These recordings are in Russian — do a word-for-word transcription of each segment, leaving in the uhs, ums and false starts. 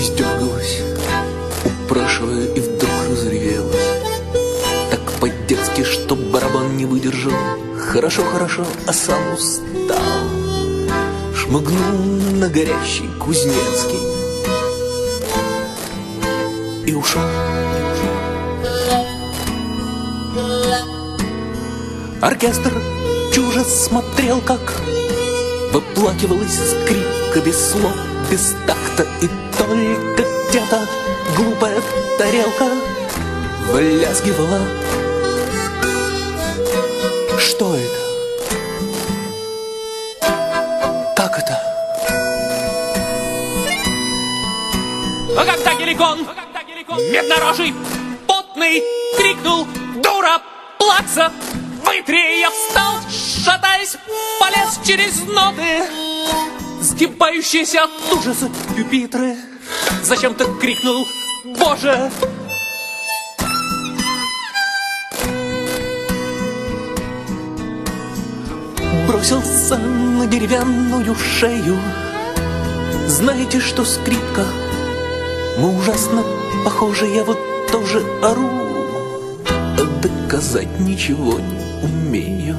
издергалась, упрашивая, и вдруг разревелась. Так по-детски, что барабан не выдержал. Хорошо, хорошо, а сам устал. Шмыгнул на горящий Кузнецкий и ушел. Оркестр чужо смотрел, как выплакивалась скрипка без слов, без такта, и только где-то глупая тарелка влязгивала. Что это? Как это? А когда Геликон, меднорожий, потный, крикнул: «Дура, плакса! Вытри!» Я встал, шатаясь, полез через ноты, сгибающиеся от ужаса пюпитры. Зачем-то крикнул: «Боже!» Бросился на деревянную шею. Знаете, что скрипка? Мы ужасно похожи, я вот тоже ору, а доказать ничего не умею.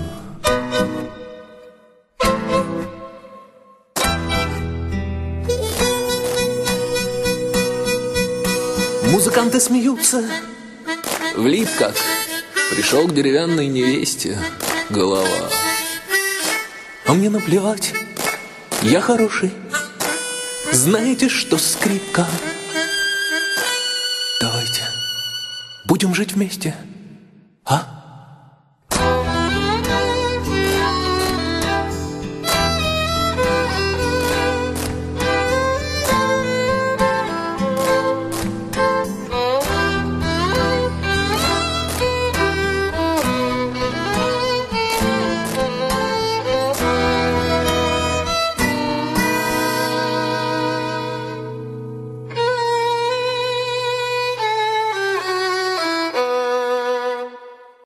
Музыканты смеются. Влип как пришел к деревянной невесте голова. А мне наплевать, я хороший. Знаете, что скрипка? Давайте будем жить вместе, а?